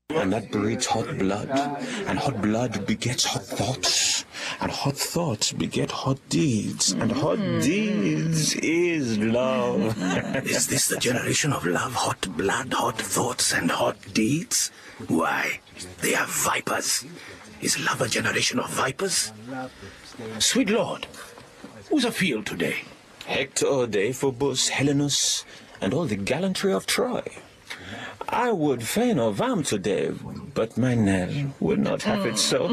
And that breeds hot blood, and hot blood begets hot thoughts, and hot thoughts beget hot deeds, and hot deeds is love. Is this the generation of love? Hot blood, hot thoughts, and hot deeds? Why, they are vipers. Is love a generation of vipers? Sweet Lord, who's afield today? Hector, Deiphobus, Helenus, and all the gallantry of Troy. I would fain avowed today, but my Nell would not have it so.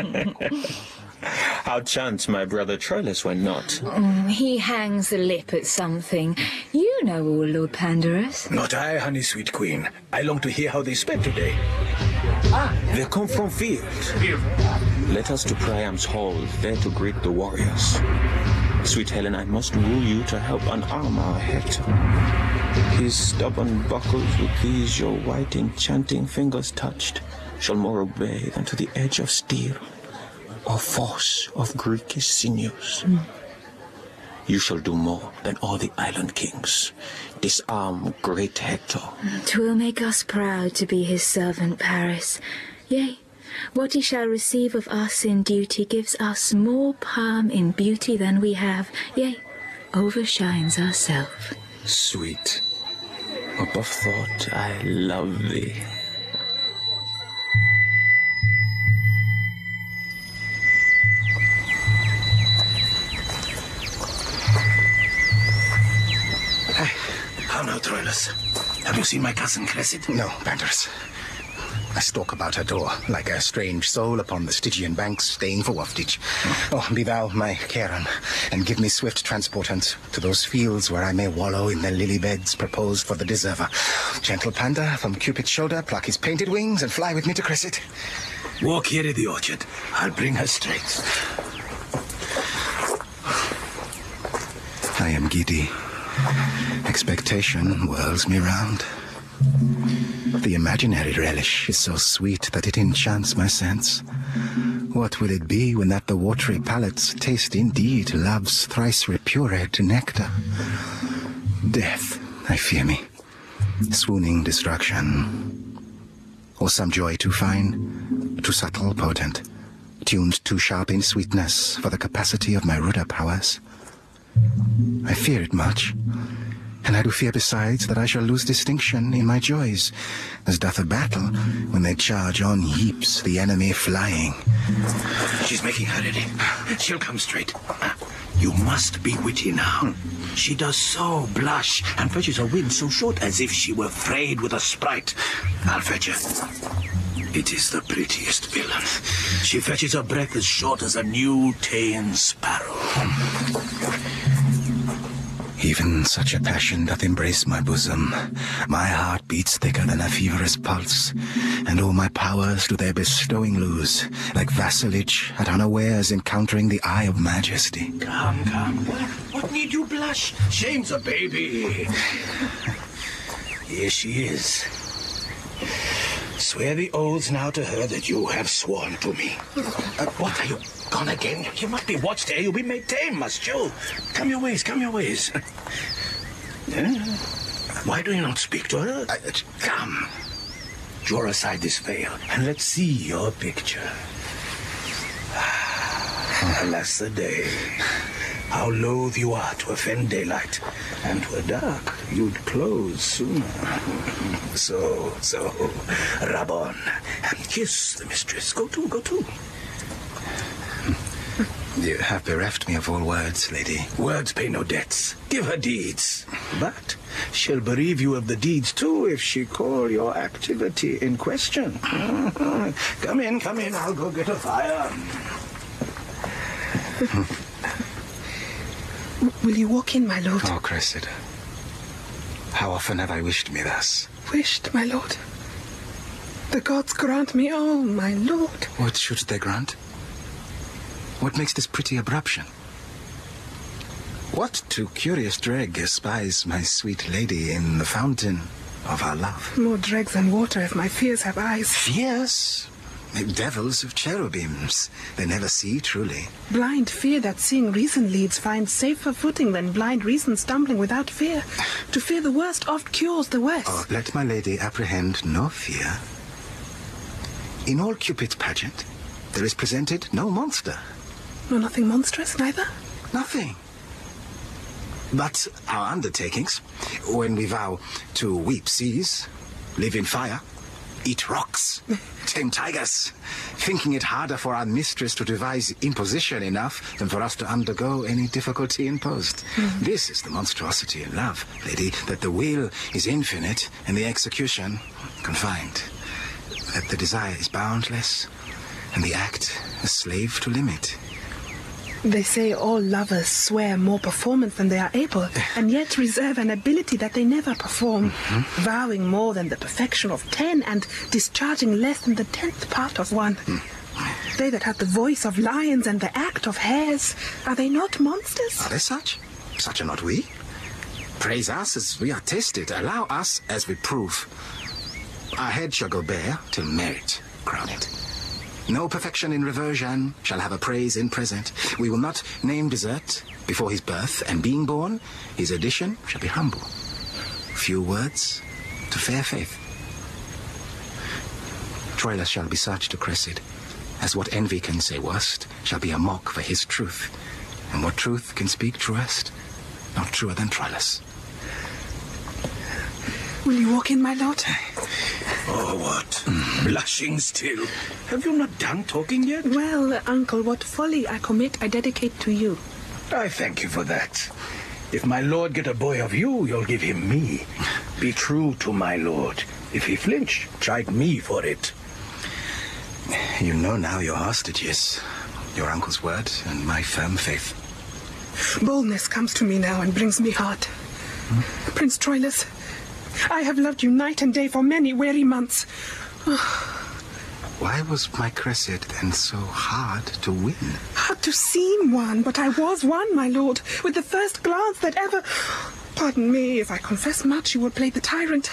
How chance my brother Troilus went not? He hangs the lip at something. You know all, Lord Pandarus. Not I, honey sweet queen. I long to hear how they sped today. They come from field. Let us to Priam's hall, there to greet the warriors. Sweet Helen, I must woo you to help unarm our Hector. His stubborn buckles with these your white enchanting fingers touched shall more obey than to the edge of steel or force of Greekish sinews. You shall do more than all the island kings. Disarm great Hector. 'Twill make us proud to be his servant, Paris. Yea, what he shall receive of us in duty gives us more palm in beauty than we have, yea, overshines ourself. Sweet, above thought, I love thee. How now, Troilus? Have you seen my cousin Cressid? No, Pandarus. I stalk about her door, like a strange soul upon the Stygian banks, staying for waftage. Oh, be thou my Charon, and give me swift transportant to those fields where I may wallow in the lily beds proposed for the deserver. Gentle Panda, from Cupid's shoulder, pluck his painted wings and fly with me to Cressid. Walk here in the orchard. I'll bring her straight. I am giddy. Expectation whirls me round. The imaginary relish is so sweet that it enchants my sense. What will it be when that the watery palates taste indeed love's thrice repured nectar? Death, I fear me. Swooning destruction. Or some joy too fine, too subtle, potent, tuned too sharp in sweetness for the capacity of my ruder powers. I fear it much, and I do fear besides that I shall lose distinction in my joys, as doth a battle when they charge on heaps, the enemy flying. She's making her ready. She'll come straight. You must be witty now. She does so blush, and fetches her wings so short as if she were frayed with a sprite. I'll fetch her. It is the prettiest villain. She fetches her breath as short as a new ta'en sparrow. Even such a passion doth embrace my bosom. My heart beats thicker than a feverous pulse, and all my powers do their bestowing lose, like vassalage at unawares encountering the eye of majesty. Come, come. What need you blush? Shame's a baby. Here she is. Swear the oaths now to her that you have sworn to me. What, are you gone again? You must be watched ere you be made tame, must you? Come your ways, come your ways. Why do you not speak to her? Come. Draw aside this veil, and let's see your picture. Alas the day. How loath you are to offend daylight, and 'twere dark, you'd close sooner. So, rub on, and kiss the mistress. Go to. You have bereft me of all words, lady. Words pay no debts. Give her deeds. But she'll bereave you of the deeds, too, if she call your activity in question. Come in, I'll go get a fire. Will you walk in, my lord? Oh, Cressid, how often have I wished me thus? Wished, my lord? The gods grant me all, my lord. What should they grant? What makes this pretty abruption? What to curious dreg espies my sweet lady in the fountain of our love? More dregs than water if my fears have eyes. Fears? Devils of cherubims. They never see, truly. Blind fear that seeing reason leads finds safer footing than blind reason stumbling without fear. To fear the worst oft cures the worst. Oh, let my lady apprehend no fear. In all Cupid's pageant, there is presented no monster. No, nothing monstrous, neither? Nothing. But our undertakings, when we vow to weep seas, live in fire, eat rocks, tame tigers, thinking it harder for our mistress to devise imposition enough than for us to undergo any difficulty imposed. This is the monstrosity in love, lady, that the will is infinite and the execution confined. That the desire is boundless and the act a slave to limit. They say all lovers swear more performance than they are able, and yet reserve an ability that they never perform, vowing more than the perfection of 10 and discharging less than the 10th part of 1. They that have the voice of lions and the act of hares, are they not monsters? Are they such? Such are not we. Praise us as we are tested. Allow us as we prove. Our head shall go bare till merit crown it. No perfection in reversion shall have a praise in present. We will not name desert before his birth, and being born, his addition shall be humble. Few words to fair faith. Troilus shall be such to Cressid, as what envy can say worst shall be a mock for his truth, and what truth can speak truest, not truer than Troilus. Will you walk in, my lord? Oh, what? Blushing still. Have you not done talking yet? Well, uncle, what folly I commit, I dedicate to you. I thank you for that. If my lord get a boy of you, you'll give him me. Be true to my lord. If he flinch, chide me for it. You know now your hostages, your uncle's word and my firm faith. Boldness comes to me now and brings me heart. Prince Troilus, I have loved you night and day for many weary months. Why was my Cressid then so hard to win? Hard to seem one, but I was one, my lord, with the first glance that ever... Pardon me, if I confess much, you will play the tyrant.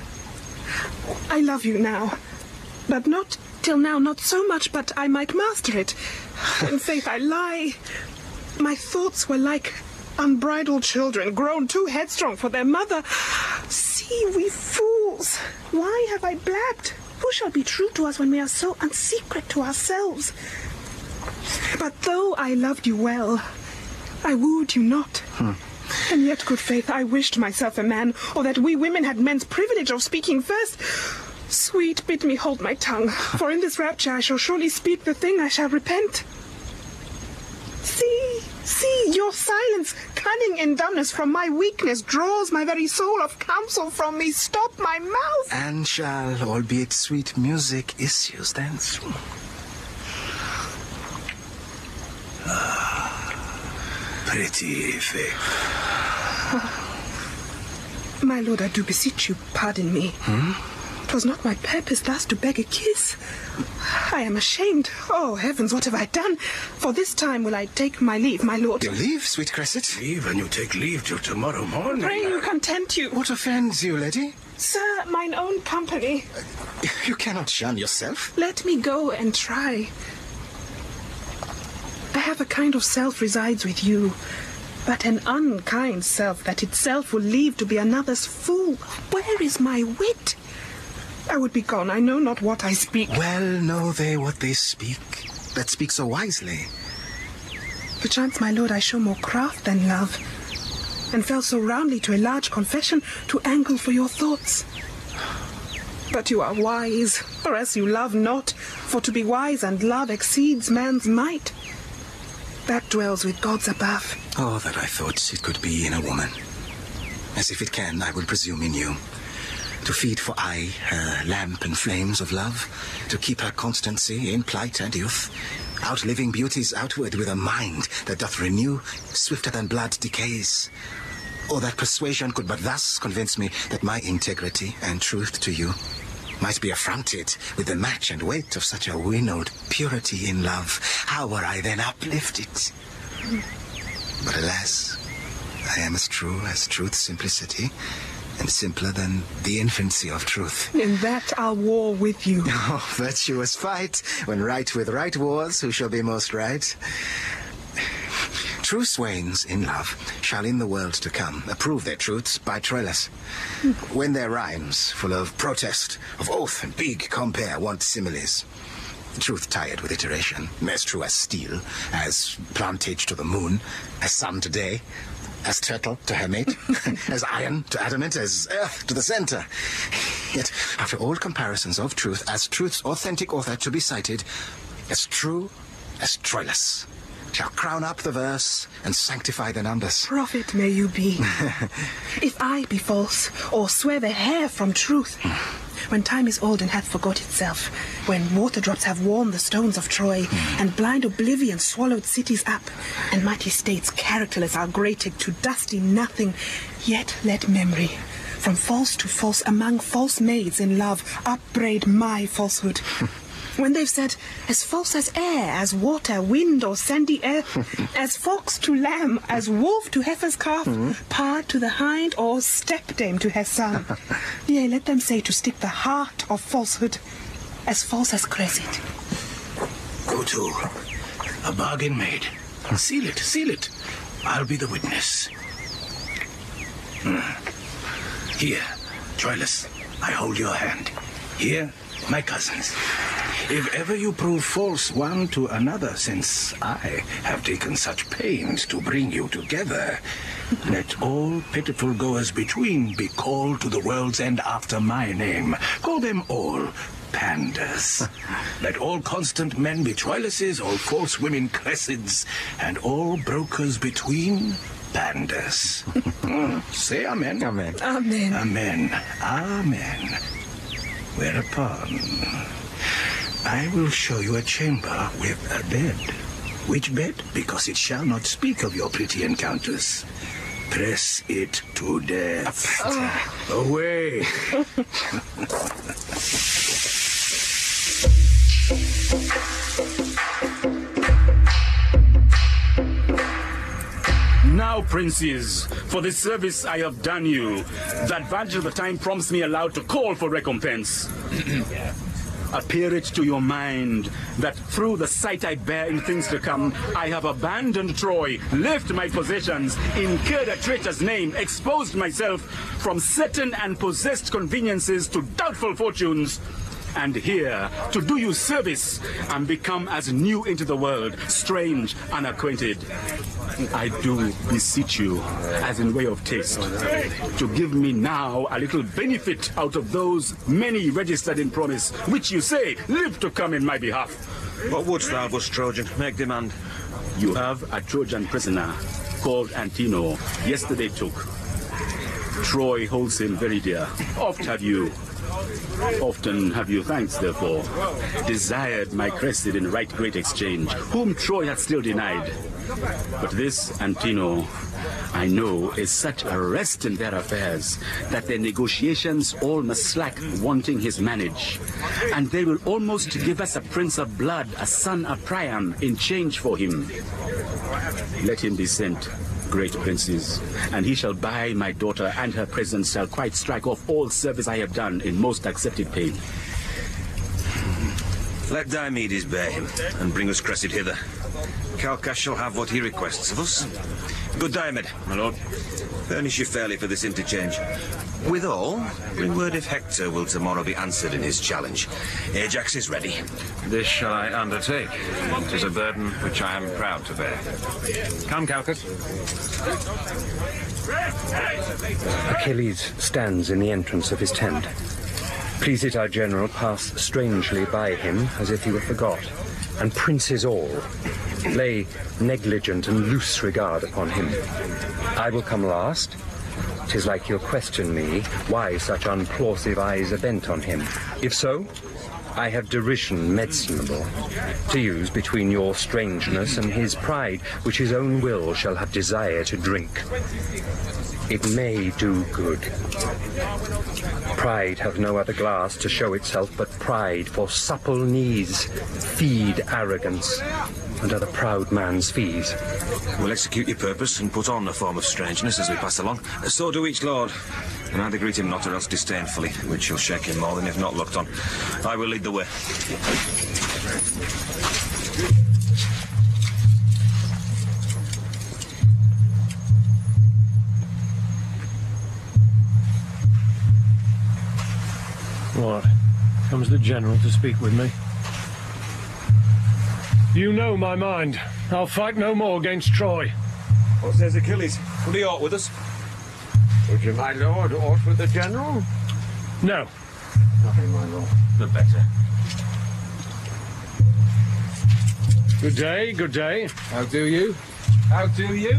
I love you now, but not till now, not so much, but I might master it. In faith, I lie. My thoughts were like unbridled children, grown too headstrong for their mother. See, we fools, why have I blabbed? Who shall be true to us when we are so unsecret to ourselves? But though I loved you well, I wooed you not. And yet, good faith, I wished myself a man, or that we women had men's privilege of speaking first. Sweet, bid me hold my tongue, for in this rapture I shall surely speak the thing I shall repent. See, your silence, cunning in dumbness from my weakness, draws my very soul of counsel from me. Stop my mouth. And shall, albeit sweet music, issues thence? Pretty faith. My lord, I do beseech you, pardon me. 'Twas not my purpose thus to beg a kiss. I am ashamed. Oh, heavens, what have I done? For this time will I take my leave, my lord. Your leave, sweet Cressid? Leave, and you take leave till tomorrow morning. Pray you content you. What offends you, lady? Sir, mine own company. You cannot shun yourself. Let me go and try. I have a kind of self resides with you, but an unkind self that itself will leave to be another's fool. Where is my wit? I would be gone. I know not what I speak. Well know they what they speak, that speak so wisely. Perchance, my lord, I show more craft than love, and fell so roundly to a large confession to angle for your thoughts. But you are wise, or else you love not, for to be wise and love exceeds man's might. That dwells with gods above. Oh, that I thought it could be in a woman. As if it can, I will presume in you. To feed for aye her lamp and flames of love, to keep her constancy in plight and youth, outliving beauties outward with a mind that doth renew swifter than blood decays. Or that persuasion could but thus convince me that my integrity and truth to you might be affronted with the match and weight of such a winnowed purity in love. How were I then uplifted? But alas, I am as true as truth's simplicity, and simpler than the infancy of truth. In that I'll war with you. Oh, virtuous fight, when right with right wars, who shall be most right? True swains in love shall in the world to come approve their truths by Troilus. When their rhymes, full of protest, of oath and big compare, want similes. Truth tired with iteration, as true as steel, as plantage to the moon, as sun to day, as turtle to her mate, as iron to adamant, as earth to the center. Yet, after all comparisons of truth, as truth's authentic author to be cited, as true as Troilus, shall crown up the verse and sanctify the numbers. Prophet may you be. If I be false, or swear the hair from truth, when time is old and hath forgot itself, when water drops have worn the stones of Troy, and blind oblivion swallowed cities up, and mighty states characterless are grated to dusty nothing, yet let memory, from false to false among false maids in love, upbraid my falsehood. When they've said, as false as air, as water, wind, or sandy earth, as fox to lamb, as wolf to heifer's calf, pard to the hind, or stepdame to her son. Yea, let them say to stick the heart of falsehood, as false as Cressid. Go to. A bargain made. Seal it, seal it. I'll be the witness. Here, Troilus, I hold your hand. Here, my cousins. If ever you prove false one to another, since I have taken such pains to bring you together, let all pitiful goers between be called to the world's end after my name. Call them all pandas. Let all constant men be Troiluses, all false women Cressids, and all brokers between pandas. Say amen. Amen. Amen. Amen. Amen. Whereupon, I will show you a chamber with a bed. Which bed? Because it shall not speak of your pretty encounters. Press it to death. Away. Now, princes, for the service I have done you, the advantage of the time prompts me aloud to call for recompense. Appear it to your mind that through the sight I bear in things to come, I have abandoned Troy, left my possessions, incurred a traitor's name, exposed myself from certain and possessed conveniences to doubtful fortunes, and here to do you service and become as new into the world, strange, unacquainted. I do beseech you, as in way of taste, to give me now a little benefit out of those many registered in promise, which you say live to come in my behalf. What wouldst thou, bush Trojan? Make demand. You have a Trojan prisoner called Antino, yesterday took. Troy holds him very dear. Often have you thanks, therefore, desired my Cressid in right great exchange, whom Troy hath still denied. But this, Antino, I know is such a rest in their affairs that their negotiations all must slack, wanting his manage. And they will almost give us a prince of blood, a son of Priam, in change for him. Let him be sent, great princes, and he shall buy my daughter, and her presence shall quite strike off all service I have done in most accepted pay. Let Diomedes bear him, and bring us Cressid hither. Calchas shall have what he requests of us. Good Diomed, my lord. Furnish you fairly for this interchange. Withal, bring word if Hector will tomorrow be answered in his challenge. Ajax is ready. This shall I undertake. 'Tis a burden which I am proud to bear. Come, Calchas. Achilles stands in the entrance of his tent. Please it our general pass strangely by him, as if he were forgot, and princes all lay negligent and loose regard upon him. I will come last. 'Tis like you'll question me, why such unplausive eyes are bent on him. If so, I have derision medicinable to use between your strangeness and his pride, which his own will shall have desire to drink. It may do good. Pride hath no other glass to show itself but pride, for supple knees feed arrogance, and are the proud man's fees. We'll execute your purpose and put on a form of strangeness as we pass along. So do each lord. And either greet him not or else disdainfully, which will shake him more than if not looked on. I will lead the way. What? Comes the General to speak with me? You know my mind. I'll fight no more against Troy. What says Achilles? Will he aught with us? Would you, my lord, aught with the General? No. Nothing, my lord. The better. Good day, good day. How do you? How do you?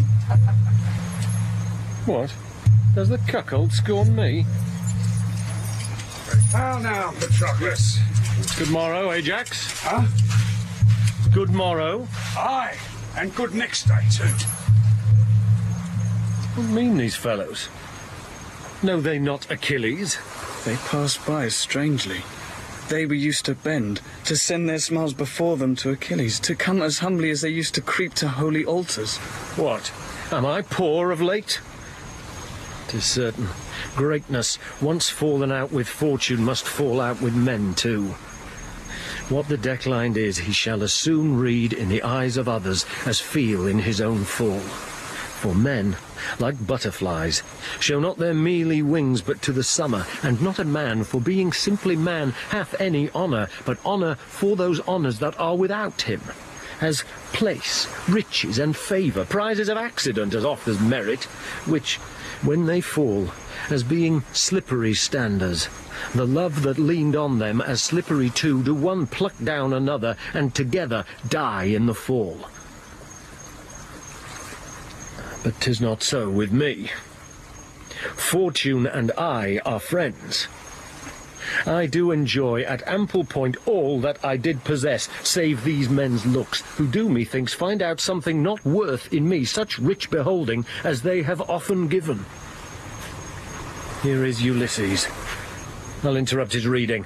What? Does the cuckold scorn me? How now, Patroclus? Good morrow, Ajax. Huh? Good morrow. Aye, and good next day, too. What mean these fellows? Know they not Achilles? They passed by strangely. They were used to bend, to send their smiles before them to Achilles, to come as humbly as they used to creep to holy altars. What? Am I poor of late? 'Tis certain. Greatness, once fallen out with fortune, must fall out with men too. What the declined is, he shall as soon read in the eyes of others as feel in his own fall. For men, like butterflies, show not their mealy wings but to the summer, and not a man, for being simply man, hath any honour, but honour for those honours that are without him, as place, riches, and favour, prizes of accident as oft as merit, which, when they fall, as being slippery standers, the love that leaned on them as slippery too, do one pluck down another, and together die in the fall. But 'tis not so with me. Fortune and I are friends. I do enjoy at ample point all that I did possess, save these men's looks, who do, methinks, find out something not worth in me such rich beholding as they have often given. Here is Ulysses. I'll interrupt his reading.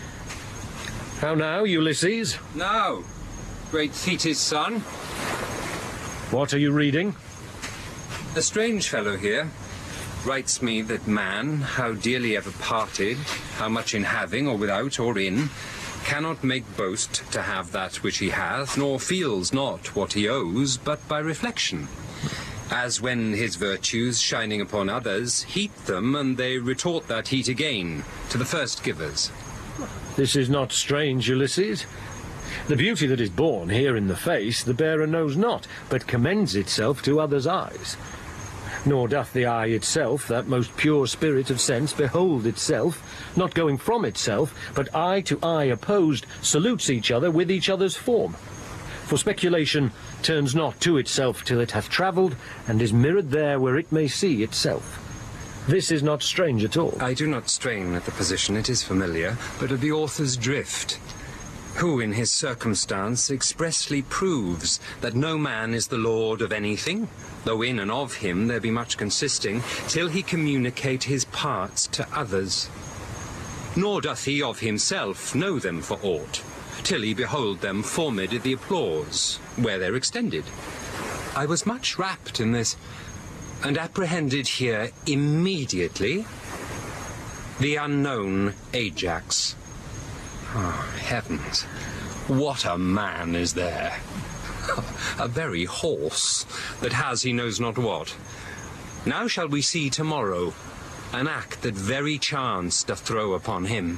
How now, Ulysses? Now, great Thetis' son. What are you reading? A strange fellow here writes me that man, how dearly ever parted, how much in having or without or in, cannot make boast to have that which he hath, nor feels not what he owes, but by reflection. As when his virtues, shining upon others, heat them, and they retort that heat again to the first givers. This is not strange, Ulysses. The beauty that is born here in the face the bearer knows not, but commends itself to others' eyes. Nor doth the eye itself, that most pure spirit of sense, behold itself, not going from itself, but eye to eye opposed, salutes each other with each other's form. For speculation turns not to itself till it hath travelled, and is mirrored there where it may see itself. This is not strange at all. I do not strain at the position, it is familiar, but of the author's drift, who in his circumstance expressly proves that no man is the lord of anything, though in and of him there be much consisting, till he communicate his parts to others. Nor doth he of himself know them for aught, till he behold them formed the applause, where they're extended. I was much rapt in this, and apprehended here immediately the unknown Ajax. Oh, heavens, what a man is there! A very horse that has he knows not what. Now shall we see tomorrow an act that very chance doth throw upon him.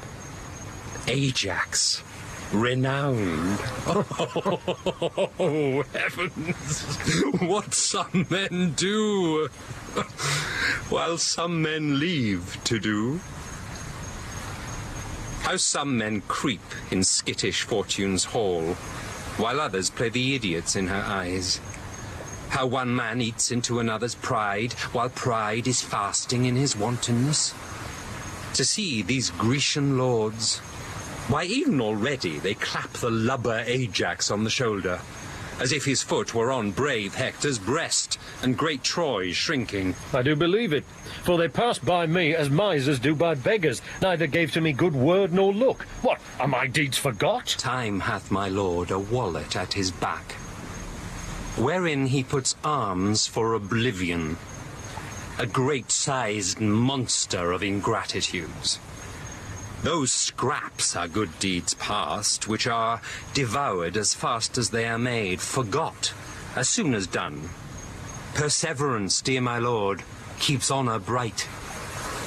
Ajax, renowned. Oh, heavens, what some men do, while some men leave to do. How some men creep in skittish Fortune's hall, while others play the idiots in her eyes. How one man eats into another's pride, while pride is fasting in his wantonness. To see these Grecian lords, why even already they clap the lubber Ajax on the shoulder, as if his foot were on brave Hector's breast, and great Troy shrinking. I do believe it, for they passed by me as misers do by beggars, neither gave to me good word nor look. What, are my deeds forgot? Time hath my lord a wallet at his back, wherein he puts alms for oblivion, a great-sized monster of ingratitudes. Those scraps are good deeds past, which are devoured as fast as they are made, forgot as soon as done. Perseverance, dear my lord, keeps honour bright.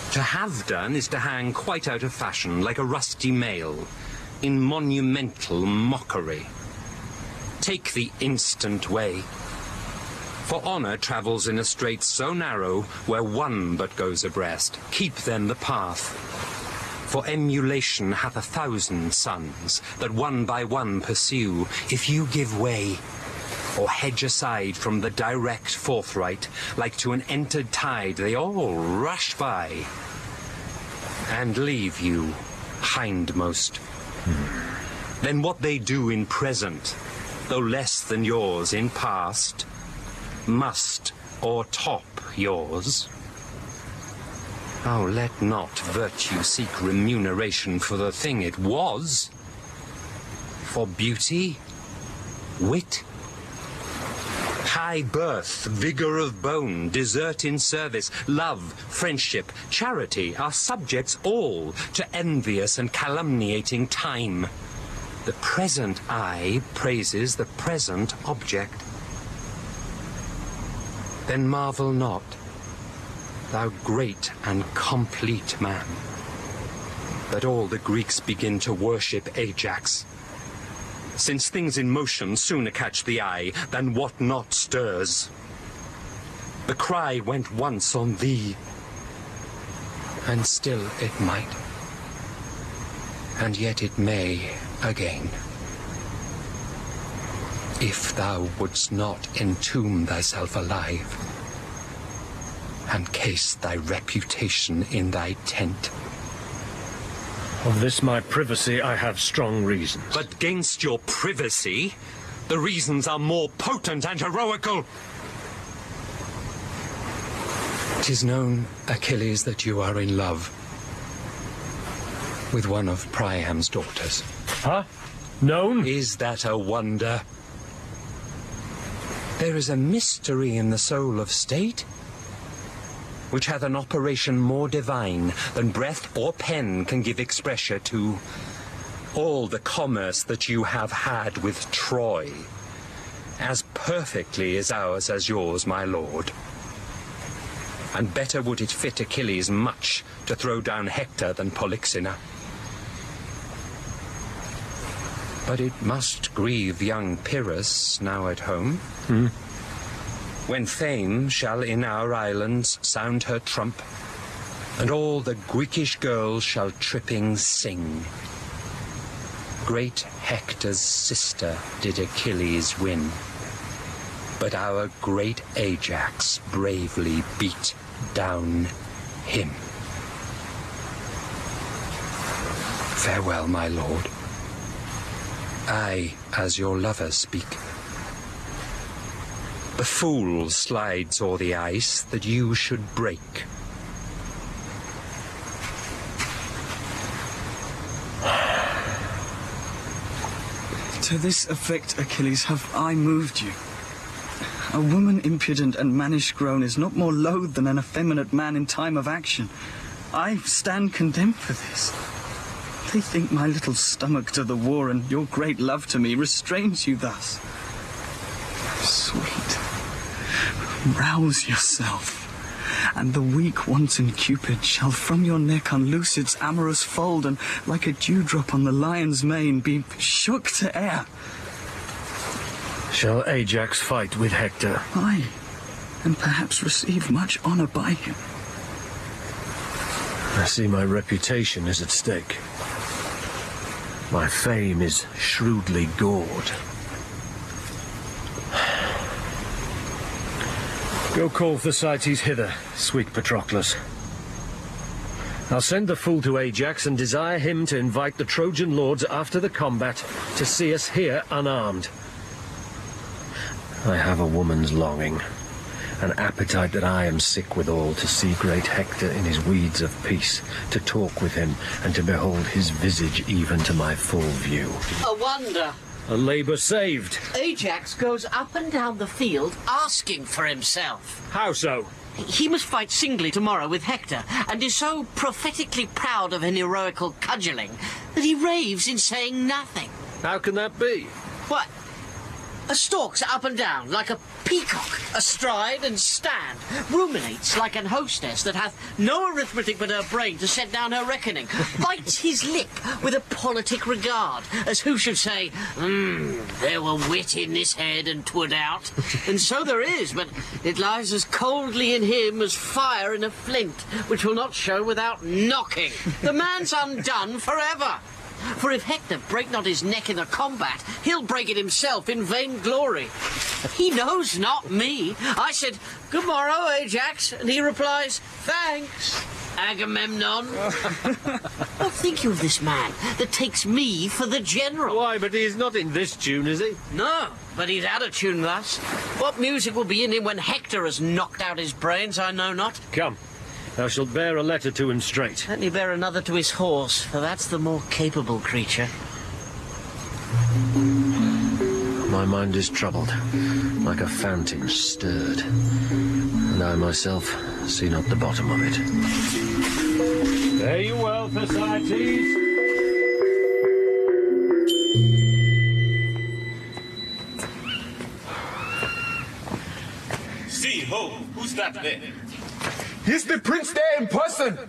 To have done is to hang quite out of fashion, like a rusty mail, in monumental mockery. Take the instant way. For honour travels in a strait so narrow, where one but goes abreast. Keep then the path. For emulation hath 1,000 sons, that one by one pursue. If you give way, or hedge aside from the direct forthright, like to an entered tide, they all rush by, and leave you hindmost. Then what they do in present, though less than yours in past, must o'ertop yours. Oh, let not virtue seek remuneration for the thing it was. For beauty, wit, high birth, vigour of bone, desert in service, love, friendship, charity are subjects all to envious and calumniating time. The present eye praises the present object. Then marvel not, thou great and complete man, that all the Greeks begin to worship Ajax, since things in motion sooner catch the eye than what not stirs. The cry went once on thee, and still it might, and yet it may again, if thou wouldst not entomb thyself alive, and case thy reputation in thy tent. Of this my privacy I have strong reasons. But 'gainst your privacy, the reasons are more potent and heroical. 'Tis known, Achilles, that you are in love with one of Priam's daughters. Huh? Known? Is that a wonder? There is a mystery in the soul of state, which hath an operation more divine than breath or pen can give expression to. All the commerce that you have had with Troy, as perfectly is ours as yours, my lord. And better would it fit Achilles much to throw down Hector than Polyxena. But it must grieve young Pyrrhus now at home. When fame shall in our islands sound her trump, and all the Greekish girls shall tripping sing. Great Hector's sister did Achilles win, but our great Ajax bravely beat down him. Farewell, my lord. I, as your lover, speak. The fool slides o'er the ice that you should break. To this effect, Achilles, have I moved you. A woman impudent and mannish grown is not more loath than an effeminate man in time of action. I stand condemned for this. They think my little stomach to the war and your great love to me restrains you thus. Sweet, rouse yourself, and the weak wanton Cupid shall from your neck unloose its amorous fold, and like a dewdrop on the lion's mane be shook to air. Shall Ajax fight with Hector? Aye, and perhaps receive much honour by him. I see my reputation is at stake. My fame is shrewdly gored. Go call Thersites hither, sweet Patroclus. I'll send the fool to Ajax and desire him to invite the Trojan lords after the combat to see us here unarmed. I have a woman's longing, an appetite that I am sick withal, to see great Hector in his weeds of peace, to talk with him, and to behold his visage even to my full view. A wonder. A labour saved. Ajax goes up and down the field asking for himself. How so? He must fight singly tomorrow with Hector, and is so prophetically proud of an heroical cudgelling that he raves in saying nothing. How can that be? What? Stalks up and down like a peacock, astride and stand, ruminates like an hostess that hath no arithmetic but her brain to set down her reckoning, bites his lip with a politic regard, as who should say, there were wit in this head and 'twould out. And so there is, but it lies as coldly in him as fire in a flint, which will not show without knocking. The man's undone forever. For if Hector break not his neck in the combat, he'll break it himself in vain glory. He knows not me. I said, "Good morrow, Ajax," and he replies, "Thanks, Agamemnon." What think you of this man that takes me for the general? Why, but he's not in this tune, is he? No, but he's out of tune thus. What music will be in him when Hector has knocked out his brains, I know not. Come. Thou shalt bear a letter to him straight. Let me bear another to his horse, for that's the more capable creature. My mind is troubled, like a fountain stirred, and I myself see not the bottom of it. Fare you well, Thersites. See, ho, who's that there? He's the prince there in person.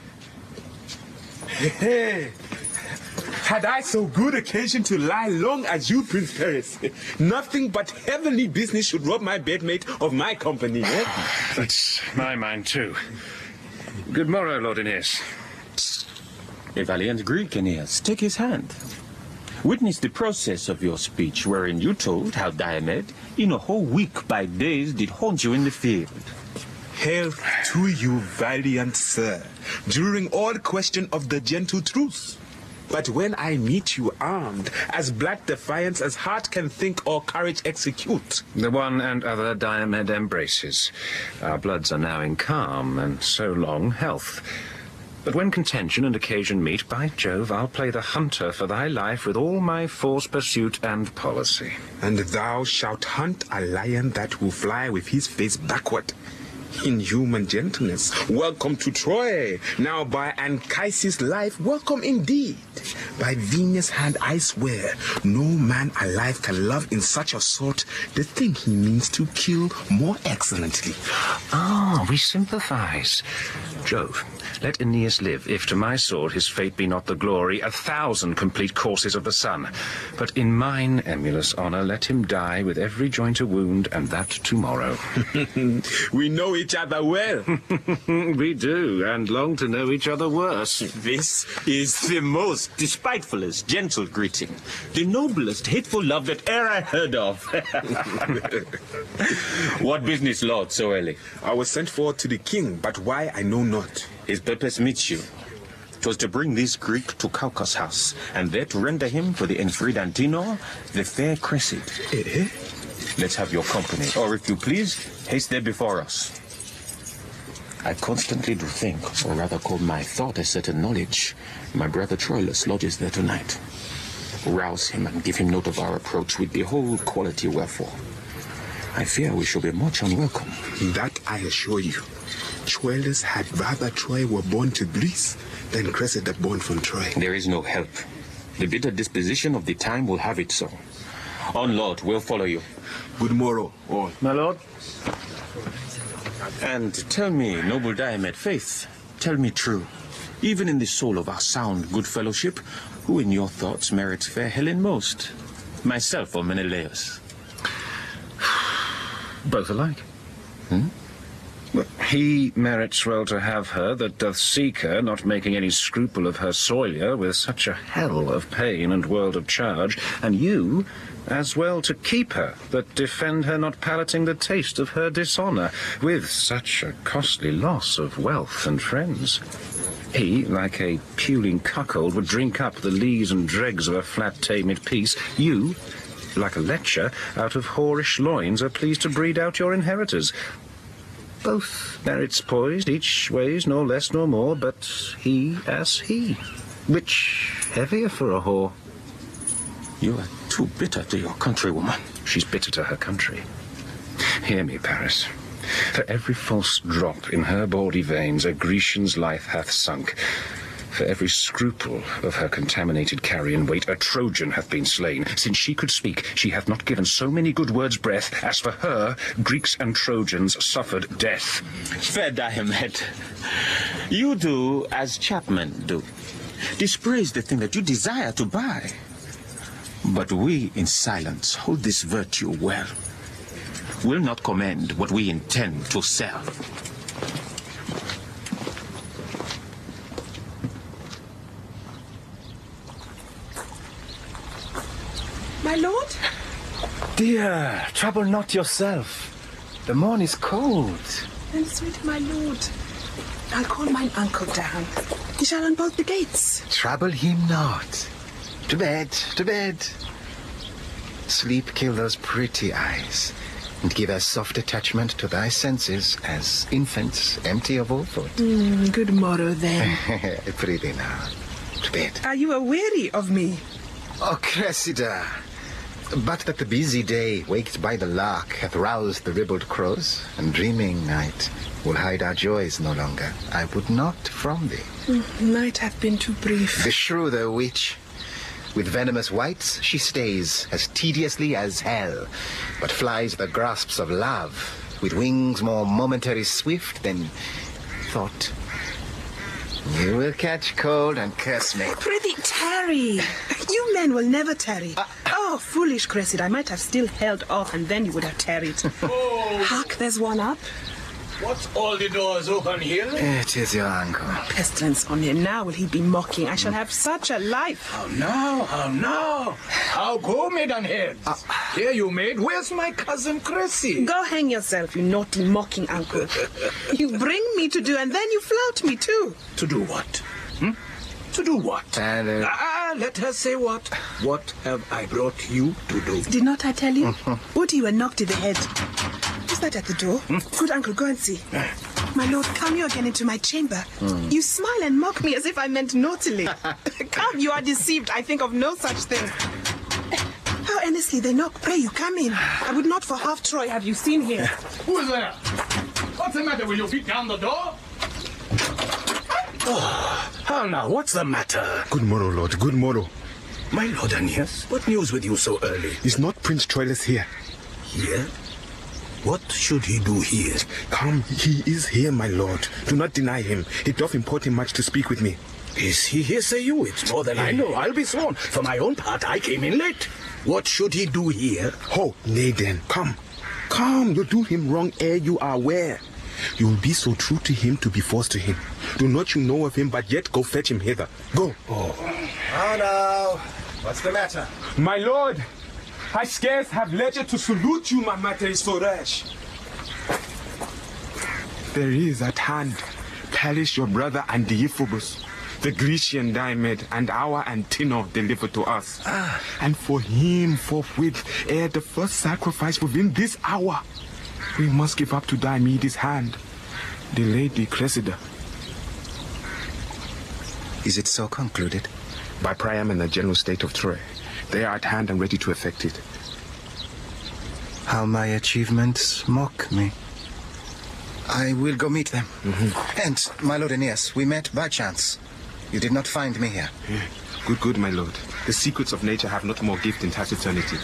Hey, had I so good occasion to lie long as you, Prince Paris, nothing but heavenly business should rob my bedmate of my company. Eh? That's my mind too. Good morrow, Lord Aeneas. A valiant Greek, Aeneas. Take his hand. Witness the process of your speech, wherein you told how Diomed, in a whole week by days, did haunt you in the field. Health to you, valiant sir, during all question of the gentle truce. But when I meet you armed, as black defiance as heart can think or courage execute. The one and other Diomed embraces. Our bloods are now in calm, and so long health. But when contention and occasion meet, by Jove, I'll play the hunter for thy life with all my force, pursuit, and policy. And thou shalt hunt a lion that will fly with his face backward. In human gentleness, welcome to Troy. Now by Anchises' life, welcome indeed. By Venus' hand I swear, no man alive can love in such a sort the thing he means to kill more excellently. Ah, we sympathize. Jove, let Aeneas live, if to my sword his fate be not the glory, 1,000 complete courses of the sun. But in mine emulous honour, let him die with every joint a wound, and that tomorrow. We know each other well. We do, and long to know each other worse. This is the most despitefulest gentle greeting, the noblest hateful love that e'er I heard of. What business, Lord, so early? I was sent for to the king, but why I know not. His purpose meets you. 'Twas to bring this Greek to Calchas' house, and there to render him for the enfreed Antenor the fair Cressid. Let's have your company, or if you please, haste there before us. I constantly do think, or rather call my thought a certain knowledge. My brother Troilus lodges there tonight. Rouse him and give him note of our approach with the whole quality wherefore. I fear we shall be much unwelcome. That I assure you. Troilus had rather Troy were born to Greece than Cressida born from Troy. There is no help. The bitter disposition of the time will have it so. On, Lord, we'll follow you. Good morrow, all. My lord? And tell me, noble Diomed, faith, tell me true, even in the soul of our sound good fellowship, who in your thoughts merits fair Helen most? Myself or Menelaus? Both alike. Well, he merits well to have her that doth seek her, not making any scruple of her soilure, with such a hell of pain and world of charge, and you as well to keep her, that defend her not palating the taste of her dishonour, with such a costly loss of wealth and friends. He, like a puling cuckold, would drink up the lees and dregs of a flat-tamed peace. You, like a lecher, out of whorish loins are pleased to breed out your inheritors. Both merits poised, each weighs nor less nor more, but he as he. Which heavier for a whore? You are too bitter to your countrywoman. She's bitter to her country. Hear me, Paris. For every false drop in her bawdy veins a Grecian's life hath sunk. For every scruple of her contaminated carrion weight, a Trojan hath been slain. Since she could speak, she hath not given so many good words breath, as for her, Greeks and Trojans suffered death. Fair Diomed, you do as chapmen do. Dispraise the thing that you desire to buy. But we, in silence, hold this virtue well. Will not commend what we intend to sell. My lord? Dear, trouble not yourself. The morn is cold. And sweet my lord, I'll call mine uncle down. He shall unbolt the gates. Trouble him not. To bed, to bed. Sleep kill those pretty eyes, and give as soft attachment to thy senses as infants empty of all thought. Good morrow, then. Prithee now, to bed. Are you aweary of me? Oh, Cressida, but that the busy day, waked by the lark, hath roused the ribald crows, and dreaming night will hide our joys no longer. I would not from thee. Might have been too brief. The shrewder witch, with venomous wights she stays, as tediously as hell, but flies the grasps of love, with wings more momentary swift than thought. You will catch cold and curse me. Prithee, tarry. You men will never tarry. Oh, foolish Cressida, I might have still held off, and then you would have tarried. Hark, there's one up. What's all the doors open here? It is your uncle. Pestilence on him. Now will he be mocking. I shall have such a life. How now? How now? How go, maidenhead? Here you maid. Where's my cousin Cressy? Go hang yourself, you naughty mocking uncle. You bring me to do, and then you flout me too. To do what? To do what? Let her say what. What have I brought you to do? Did not I tell you? Would you were knocked in the head? Is that at the door? Good uncle, go and see. My lord, come you again into my chamber. You smile and mock me as if I meant naughtily. Come, you are deceived. I think of no such thing. How earnestly they knock. Pray you, come in. I would not for half Troy have you seen here. Who's there? What's the matter? Will you beat down the door? Oh, how now? What's the matter? Good morrow, Lord. Good morrow. My lord Aeneas, what news with you so early? Is not Prince Troilus here? Here? What should he do here? Come, he is here, my lord. Do not deny him. It doth import him much to speak with me. Is he here, say you? It's more than I know. I'll be sworn. For my own part, I came in late. What should he do here? Oh, nay then, come. Come, you do him wrong ere you are aware. You will be so true to him to be false to him. Do not you know of him, but yet go fetch him hither. Go. Oh, now, what's the matter? My lord, I scarce have leisure to salute you, my matter is so rash. There is at hand Pallas your brother and Deiphobus, the Grecian Diomed, and our Antenor delivered to us. And for him forthwith, ere the first sacrifice within this hour, we must give up to Diomedes' hand, the lady Cressida. Is it so concluded? By Priam and the general state of Troy. They are at hand and ready to effect it. How my achievements mock me. I will go meet them. And, my lord Aeneas, we met by chance. You did not find me here. Good, good, my lord. The secrets of nature have not more gift in taciturnity.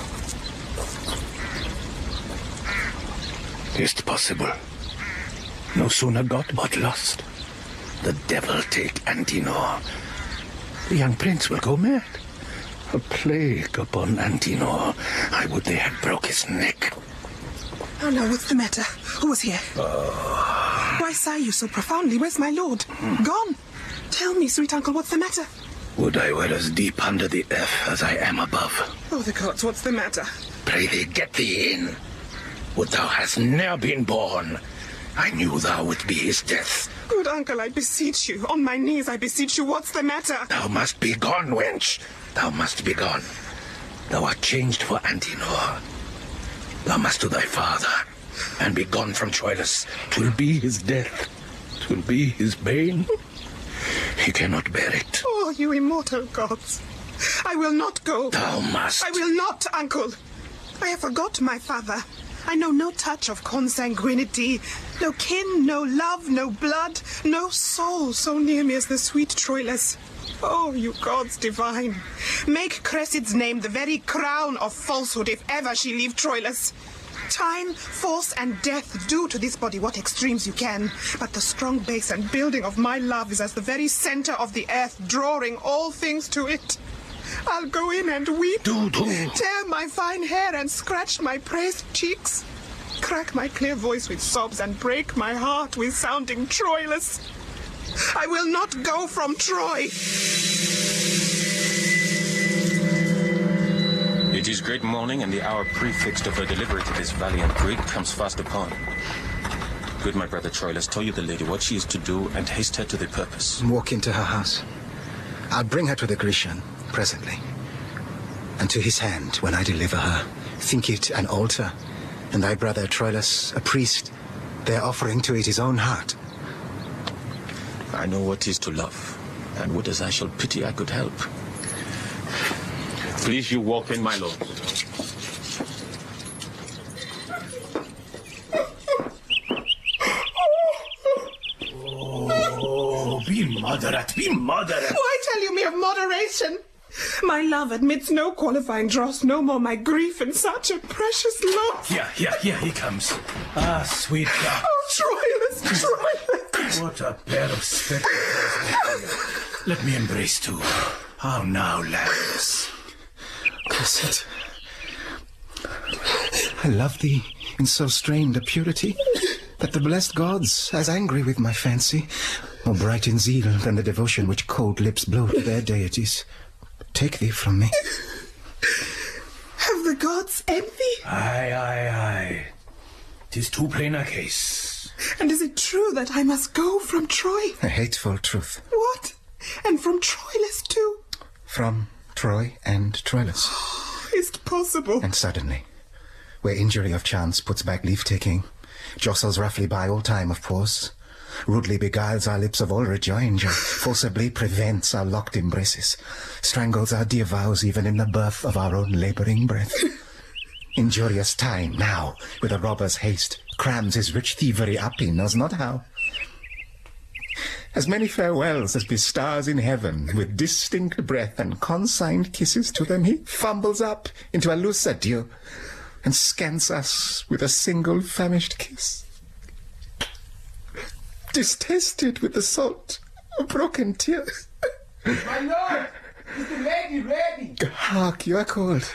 Is't possible? No sooner got but lost. The devil take Antenor. The young prince will go mad. A plague upon Antenor. I would they had broke his neck. Oh no, what's the matter? Who was here? Why sigh you so profoundly? Where's my lord? Gone. Tell me, sweet uncle, what's the matter? Would I were as deep under the earth as I am above. Oh, the gods, what's the matter? Pray thee, get thee in. Would thou hast ne'er been born, I knew thou would be his death. Good uncle, I beseech you. On my knees, I beseech you. What's the matter? Thou must be gone, wench. Thou must be gone. Thou art changed for Antenor. Thou must to thy father, and be gone from Troilus. 'Twill be his death. 'Twill be his bane. He cannot bear it. Oh, you immortal gods. I will not go. Thou must. I will not, uncle. I have forgot my father. I know no touch of consanguinity, no kin, no love, no blood, no soul so near me as the sweet Troilus. Oh, you gods divine, make Cressid's name the very crown of falsehood if ever she leave Troilus. Time, force, and death do to this body what extremes you can, but the strong base and building of my love is as the very center of the earth, drawing all things to it. I'll go in and weep, tear my fine hair and scratch my praised cheeks, crack my clear voice with sobs and break my heart with sounding Troilus. I will not go from Troy. It is great morning, and the hour prefixed of her delivery to this valiant Greek comes fast upon. Good my brother Troilus, tell you the lady what she is to do, and haste her to the purpose. Walk into her house. I'll bring her to the Grecian presently, and to his hand when I deliver her. Think it an altar, and thy brother Troilus a priest, their offering to it his own heart. I know what is to love, and would as I shall pity I could help. Please you walk in, my lord. Oh, be moderate, be moderate. Why tell you me of moderation? My love admits no qualifying dross, no more my grief in such a precious loss. Here he comes. Ah, sweet God. Oh, Troilus. What a pair of spectacles. Let me embrace too. How now, lads? Cressid, I love thee in so strained a purity that the blessed gods, as angry with my fancy, more bright in zeal than the devotion which cold lips blow to their deities, take thee from me. Have the gods envy? Aye. 'Tis too plain a case. And is it true that I must go from Troy? A hateful truth. What? And from Troilus too? From Troy and Troilus. Is't possible? And suddenly, where injury of chance puts back leave-taking, jostles roughly by all time of pause, rudely beguiles our lips of all rejoinder, forcibly prevents our locked embraces, strangles our dear vows even in the birth of our own labouring breath. Injurious time now, with a robber's haste, crams his rich thievery up he knows not how. As many farewells as be stars in heaven, with distinct breath and consigned kisses to them, he fumbles up into a loose adieu, and scants us with a single famished kiss. Distasted with the salt of broken tears. My lord, is the lady ready? Hark, you are called.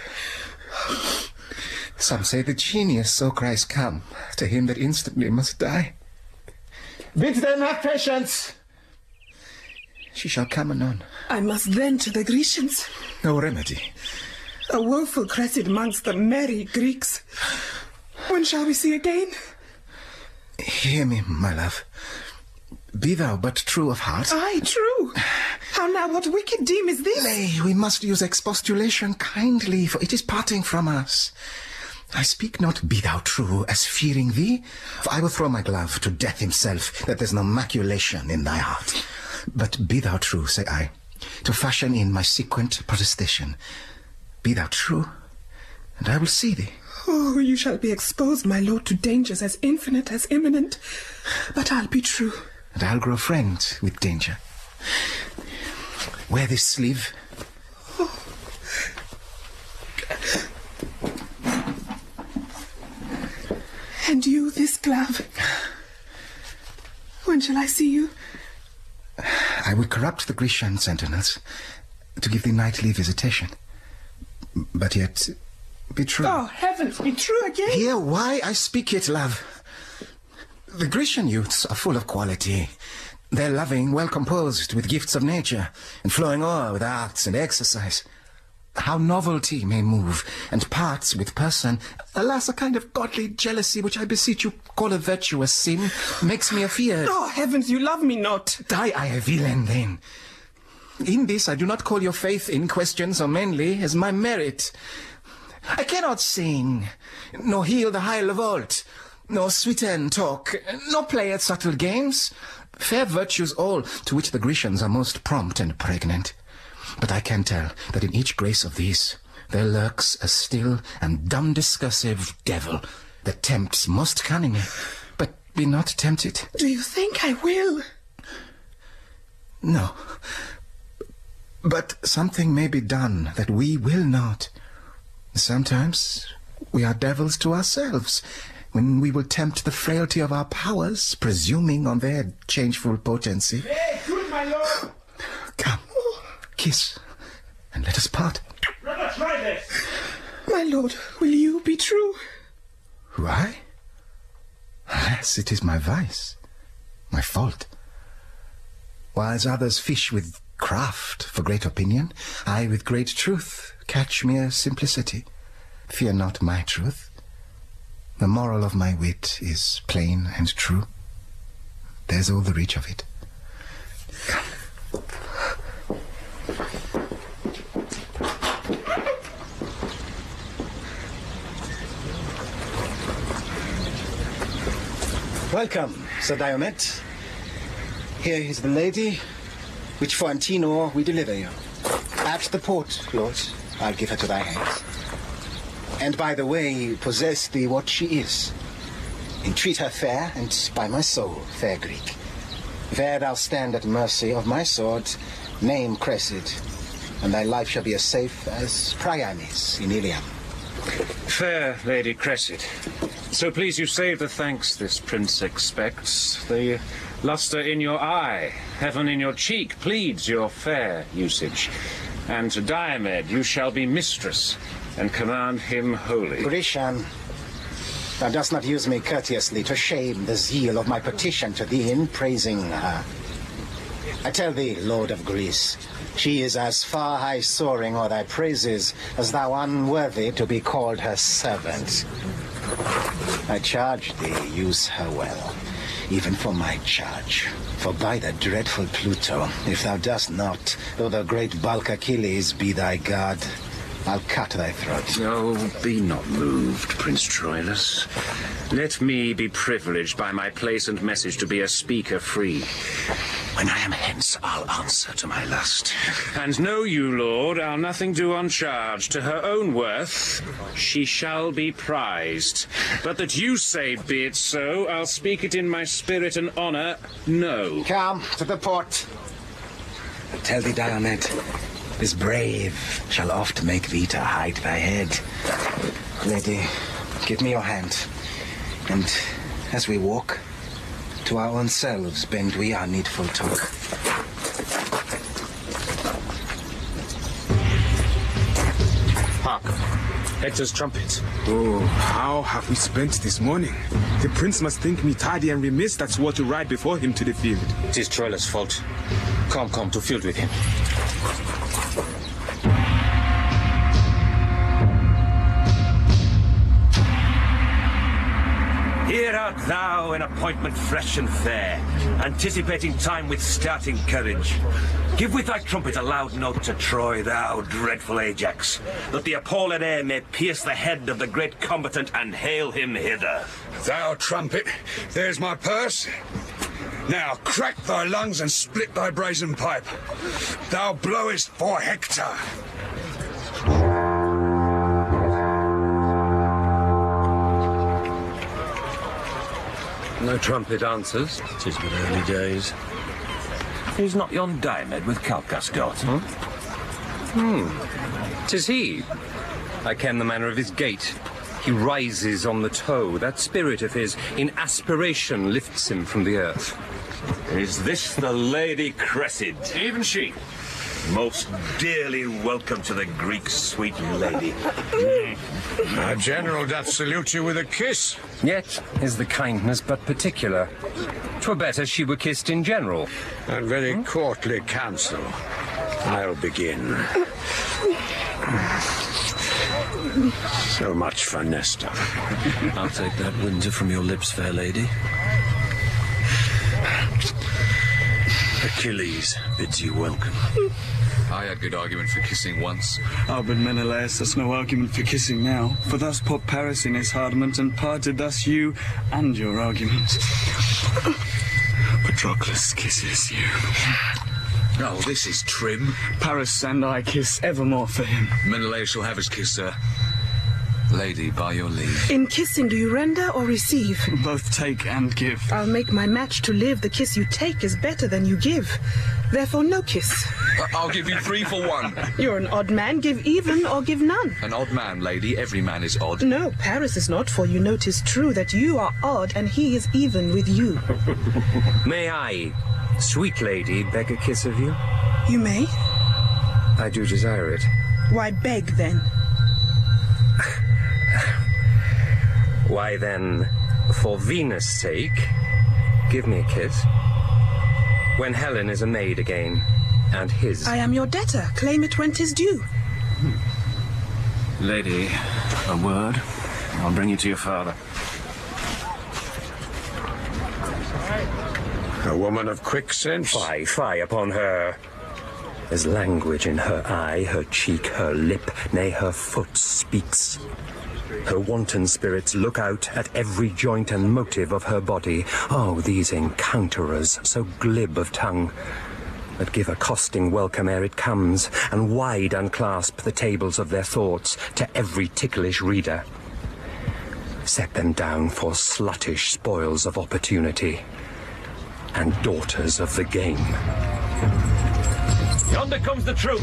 Some say the genius so cries come to him that instantly must die. Bid them have patience. She shall come anon. I must then to the Grecians. No remedy. A woeful Cressid amongst the merry Greeks. When shall we see again? Hear me, my love. Be thou but true of heart. Aye, true. How now, what wicked deem is this? Nay, we must use expostulation kindly, for it is parting from us. I speak not be thou true as fearing thee, for I will throw my glove to death himself, that there's no maculation in thy heart. But be thou true, say I, to fashion in my sequent protestation. Be thou true, and I will see thee. Oh, you shall be exposed, my lord, to dangers as infinite as imminent. But I'll be true. And I'll grow friend with danger. Wear this sleeve. Oh. And you this glove. When shall I see you? I would corrupt the Grecian sentinels to give thee nightly visitation. But yet, be true. Oh, heavens, be true again? Hear why I speak it, love. The Grecian youths are full of quality. They're loving, well composed, with gifts of nature, and flowing o'er with arts and exercise. How novelty may move, and parts with person, alas, a kind of godly jealousy, which I beseech you call a virtuous sin, makes me afeard. Oh, heavens, you love me not. Die I a villain, then. In this I do not call your faith in question so mainly as my merit. I cannot sing, nor heal the high lavolt, nor sweeten talk, nor play at subtle games. Fair virtues all, to which the Grecians are most prompt and pregnant. But I can tell that in each grace of these there lurks a still and dumb discursive devil, that tempts most cunningly, but be not tempted. Do you think I will? No. But something may be done that we will not. Sometimes we are devils to ourselves, when we will tempt the frailty of our powers, presuming on their changeful potency. Hey, good, my lord! Come, kiss, and let us part. Let us try this! My lord, will you be true? Why? Yes, it is my vice, my fault. Whiles others fish with craft for great opinion, I with great truth catch mere simplicity. Fear not my truth. The moral of my wit is plain and true. There's all the reach of it. Come. Welcome, Sir Diomed. Here is the lady, which for Antino we deliver you. At the port, Lord, I'll give her to thy hands. And by the way, possess thee what she is. Entreat her fair, and by my soul, fair Greek. There thou stand at mercy of my sword, name Cressid, and thy life shall be as safe as Priam's in Ilium. Fair Lady Cressid, so please you save the thanks this prince expects. The luster in your eye, heaven in your cheek, pleads your fair usage. And to Diomed you shall be mistress, and command him wholly. Grecian, thou dost not use me courteously to shame the zeal of my petition to thee in praising her. I tell thee, Lord of Greece, she is as far high soaring o'er thy praises as thou unworthy to be called her servant. I charge thee, use her well, even for my charge. For by the dreadful Pluto, if thou dost not, though the great bulk Achilles be thy god, I'll cut thy throat. Oh, be not moved, Prince Troilus. Let me be privileged by my place and message to be a speaker free. When I am hence, I'll answer to my lust. And know you, Lord, I'll nothing do uncharged. To her own worth, she shall be prized. But that you say be it so, I'll speak it in my spirit and honour, no. Come to the port. Tell thee, Diomed, this brave shall oft make thee to hide thy head. Lady, give me your hand, and as we walk, to our own selves bend we our needful talk. Hark, Hector's trumpet. Oh, how have we spent this morning? The prince must think me tardy and remiss that swore to ride before him to the field. It is Troilus' fault. Come to field with him. Here art thou in appointment fresh and fair, anticipating time with starting courage. Give with thy trumpet a loud note to Troy, thou dreadful Ajax, that the appalled air may pierce the head of the great combatant and hail him hither. Thou trumpet, there's my purse. Now crack thy lungs and split thy brazen pipe. Thou blowest for Hector. No trumpet answers. 'Tis but early days. Is not yon Diomed with Calchas' daughter? 'Tis he. I ken the manner of his gait. He rises on the toe. That spirit of his, in aspiration, lifts him from the earth. Is this the Lady Cressid? Even she. Most dearly welcome to the Greek sweet lady. Our general doth salute you with a kiss. Yet is the kindness but particular. 'Twere better she were kissed in general. And very courtly counsel. I'll begin. So much for Nestor. I'll take that winter from your lips, fair lady. Achilles bids you welcome. I had good argument for kissing once. Oh, but Menelaus, that's no argument for kissing now. For thus put Paris in his hardiment, and parted thus you and your argument. Patroclus kisses you. Oh, this is trim. Paris and I kiss evermore for him. Menelaus shall have his kiss, sir. Lady, by your leave. In kissing, do you render or receive? Both take and give. I'll make my match to live. The kiss you take is better than you give. Therefore, no kiss. I'll give you 3 for 1. You're an odd man. Give even or give none. An odd man, lady. Every man is odd. No, Paris is not, for you know 'tis true that you are odd and he is even with you. May I, sweet lady, beg a kiss of you? You may. I do desire it. Why beg, then? Why then, for Venus' sake, give me a kiss. When Helen is a maid again, and his. I am your debtor. Claim it when 'tis due. Lady, a word. I'll bring you to your father. A woman of quick sense. Fie upon her. There's language in her eye, her cheek, her lip, nay, her foot speaks. Her wanton spirits look out at every joint and motive of her body. Oh, these encounterers, so glib of tongue, that give accosting welcome ere it comes, and wide unclasp the tables of their thoughts to every ticklish reader. Set them down for sluttish spoils of opportunity, and daughters of the game. Yonder comes the troop.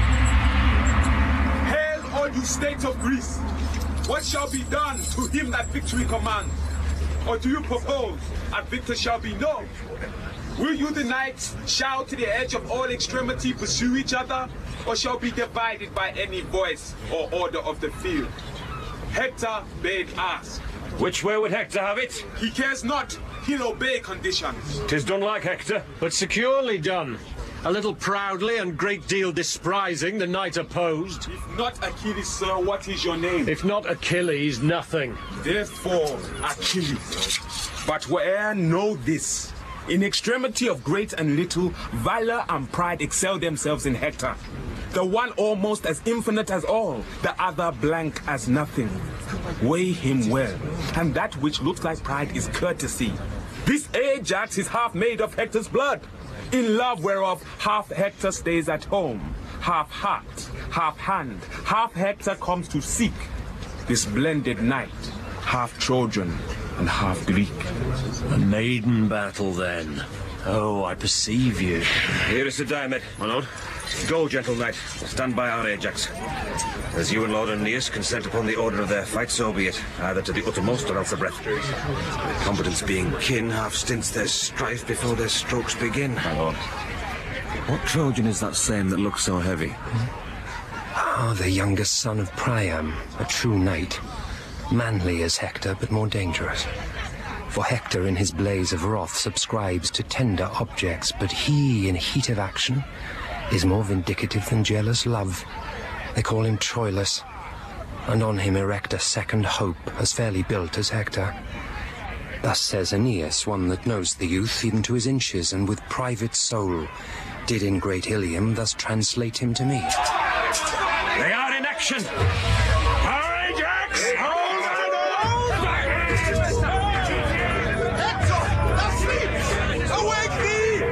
Hail, all you states of Greece! What shall be done to him that victory commands? Or do you propose a victor shall be known? Will you the knights shout to the edge of all extremity pursue each other? Or shall be divided by any voice or order of the field? Hector bade ask. Which way would Hector have it? He cares not. He'll obey conditions. 'Tis done like Hector. But securely done. A little proudly and great deal despising the knight opposed. If not Achilles, sir, what is your name? If not Achilles, nothing. Therefore, Achilles. But where'er know this, in extremity of great and little, valor and pride excel themselves in Hector. The one almost as infinite as all, the other blank as nothing. Weigh him well, and that which looks like pride is courtesy. This Ajax is half made of Hector's blood, in love whereof half Hector stays at home, half heart, half hand, half Hector comes to seek. This blended knight, half Trojan and half Greek. A maiden battle, then. Oh, I perceive you. Here is Sir Diomed, my lord. Go, gentle knight. Stand by our Ajax. As you and Lord Aeneas consent upon the order of their fight, so be it, either to the uttermost or else a breath. With competence being kin, half stints their strife before their strokes begin. My lord. What Trojan is that same that looks so heavy? Ah, the youngest son of Priam, a true knight. Manly as Hector, but more dangerous. For Hector in his blaze of wrath subscribes to tender objects, but he in heat of action is more vindicative than jealous love. They call him Troilus, and on him erect a second hope, as fairly built as Hector. Thus says Aeneas, one that knows the youth even to his inches, and with private soul did in great Ilium thus translate him to me. They are in action! Our Ajax! Hold! Awake thee!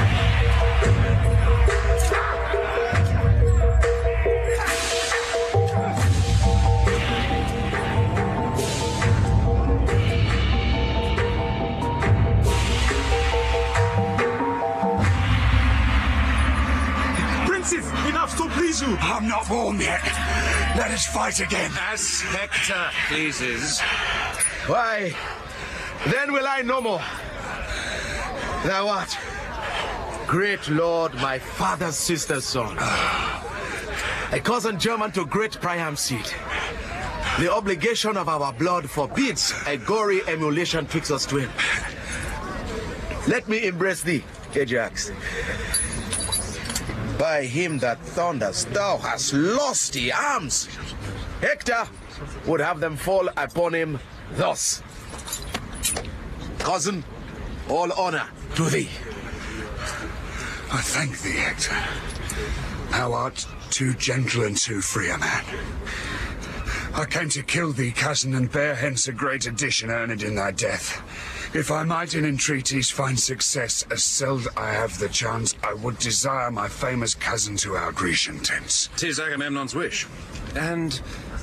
Princes, enough to please you. I'm not warm yet. Let us fight again. As Hector pleases. Why, then will I no more. Thou art, great lord, my father's sister's son. A cousin German to great Priam's seed. The obligation of our blood forbids a gory emulation twixt us twain. Let me embrace thee, Ajax. By him that thunders, thou hast lost the arms. Hector would have them fall upon him thus. Cousin, all honor to thee. I thank thee, Hector. Thou art too gentle and too free a man. I came to kill thee, cousin, and bear hence a great addition earned in thy death. If I might in entreaties find success, as seld I have the chance, I would desire my famous cousin to our Grecian tents. 'Tis Agamemnon's wish. And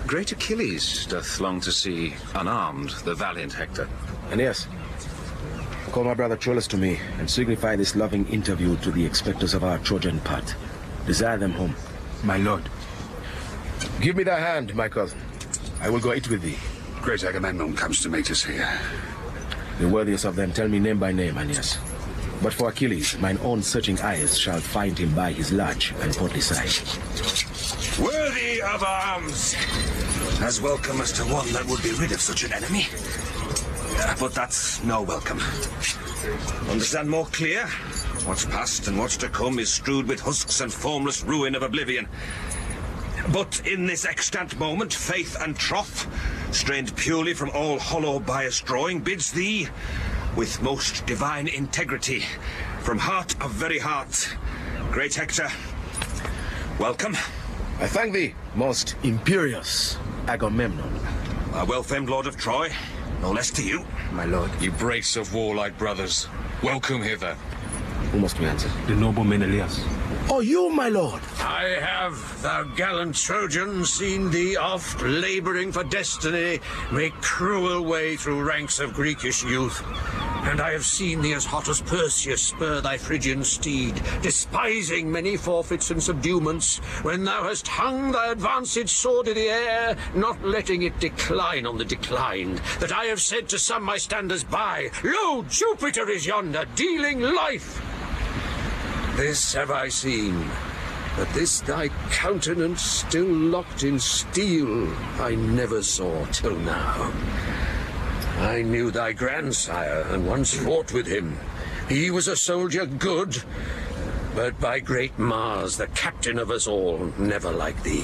Great Achilles doth long to see unarmed the valiant Hector. Aeneas, call my brother Troilus to me and signify this loving interview to the expectors of our Trojan part. Desire them home. My lord. Give me thy hand, my cousin. I will go eat with thee. Great Agamemnon comes to meet us here. The worthiest of them tell me name by name, Aeneas. But for Achilles, mine own searching eyes shall find him by his large and portly side. Worthy of arms! As welcome as to one that would be rid of such an enemy. But that's no welcome. Understand more clear? What's past and what's to come is strewed with husks and formless ruin of oblivion. But in this extant moment, faith and troth, strained purely from all hollow biased drawing, bids thee, with most divine integrity, from heart of very heart, great Hector, welcome. I thank thee, most imperious Agamemnon. A well-famed lord of Troy, no less to you. My lord. You brace of warlike brothers, welcome hither. Who must we answer? The noble Menelaus. Oh, you, my lord! I have, thou gallant Trojan, seen thee oft labouring for destiny, make cruel way through ranks of Greekish youth. And I have seen thee as hot as Perseus spur thy Phrygian steed, despising many forfeits and subduements, when thou hast hung thy advanced sword in the air, not letting it decline on the declined, that I have said to some my standers by, Lo, Jupiter is yonder, dealing life! This have I seen, but this thy countenance still locked in steel I never saw till now. I knew thy grandsire, and once fought with him. He was a soldier good, but by great Mars, the captain of us all, never like thee.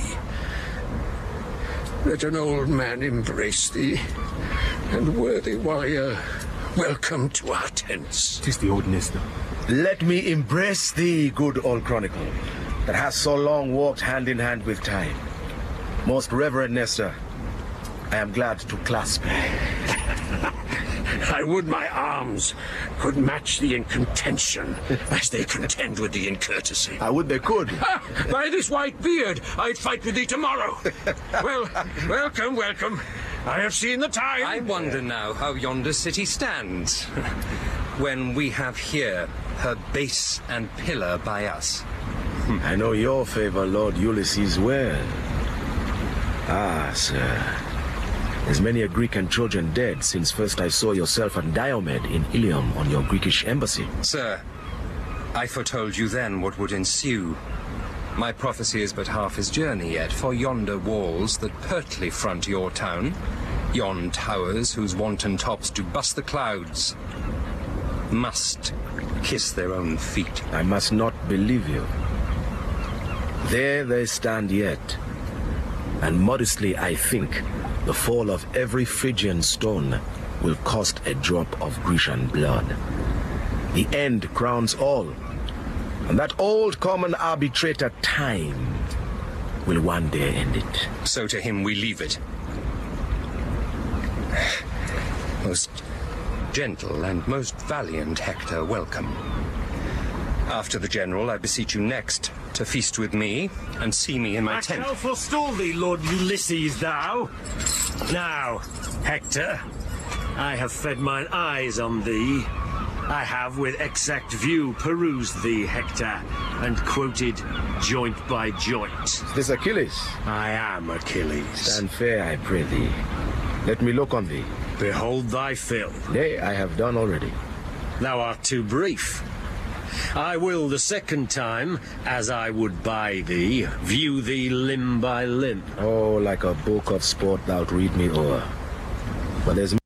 Let an old man embrace thee, and worthy warrior, welcome to our tents. 'Tis the old Nestor. Let me embrace thee, good old chronicle, that has so long walked hand in hand with time. Most reverend Nestor, I am glad to clasp thee. I would my arms could match thee in contention, as they contend with thee in courtesy. I would they could. By this white beard, I'd fight with thee tomorrow. Well, welcome, welcome. I have seen the time. I wonder now how yonder city stands, when we have here her base and pillar by us. I know your favor, Lord Ulysses, well. Ah, sir. There's many a Greek and Trojan dead since first I saw yourself and Diomed in Ilium on your Greekish embassy. Sir, I foretold you then what would ensue. My prophecy is but half his journey yet, for yonder walls that pertly front your town, yon towers whose wanton tops do bust the clouds, must kiss their own feet. I must not believe you. There they stand yet, and modestly I think the fall of every Phrygian stone will cost a drop of Grecian blood. The end crowns all, and that old common arbitrator time will one day end it. So to him we leave it. Most gentle and most valiant Hector, welcome. After the general, I beseech you next to feast with me and see me in my tent. I shall forestall thee, Lord Ulysses, thou. Now, Hector, I have fed mine eyes on thee. I have with exact view perused thee, Hector, and quoted joint by joint. This Achilles? I am Achilles. Stand fair, I pray thee. Let me look on thee. Behold thy fill. Nay, I have done already. Thou art too brief. I will the second time, as I would by thee, view thee limb by limb. Oh, like a book of sport thou'lt read me o'er. But there's